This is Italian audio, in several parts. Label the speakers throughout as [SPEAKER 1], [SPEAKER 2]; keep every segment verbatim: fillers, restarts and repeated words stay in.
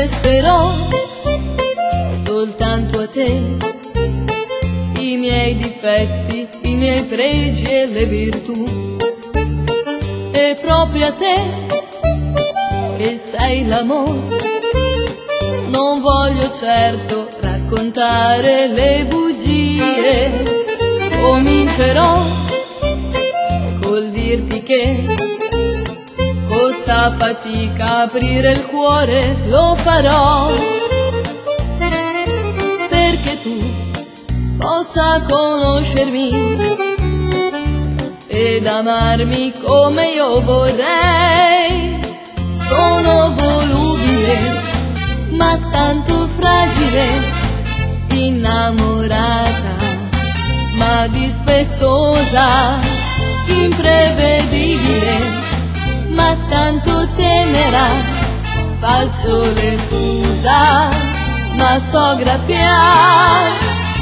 [SPEAKER 1] confesserò soltanto a te i miei difetti, i miei pregi e le virtù. E proprio a te, che sei l'amore, non voglio certo raccontare le bugie. Comincerò col dirti che costa fatica aprire il cuore, lo farò perché tu possa conoscermi ed amarmi come io vorrei. Sono volubile, ma tanto fragile, innamorata, ma dispettosa, imprevedibile, ma tanto tenera. Faccio le fusa, ma so graffiare.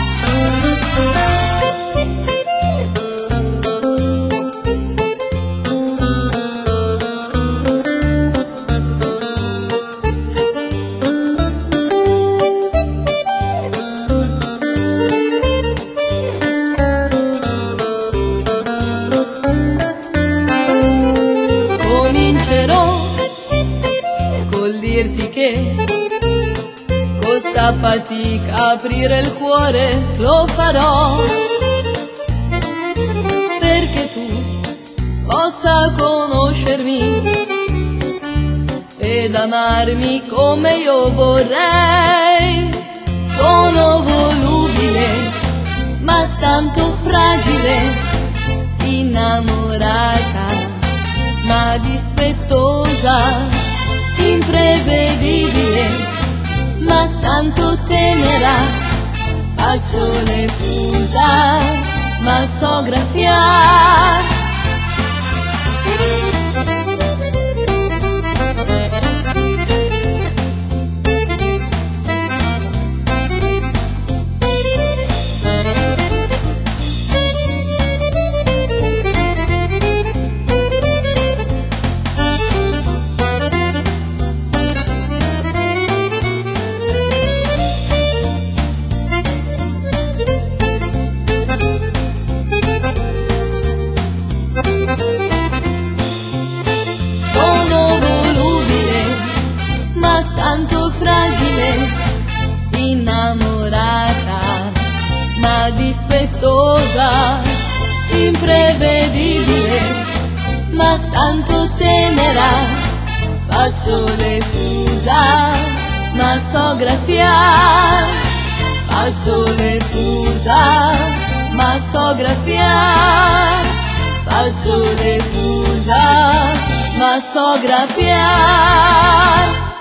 [SPEAKER 1] Comincerò col dirti che costa fatica aprire il cuore, lo farò perché tu possa conoscermi ed amarmi come io vorrei. Sono volubile, ma tanto fragile, innamorata, ma dispettosa, imprevedibile, ma tanto tenera. Faccio le fusa, ma so graffiare. Tanto fragile, innamorata, ma dispettosa, imprevedibile, ma tanto tenera. Faccio le fusa, ma so graffiare. Faccio le fusa, ma so graffiare. Faccio le fusa, ma so graffiare.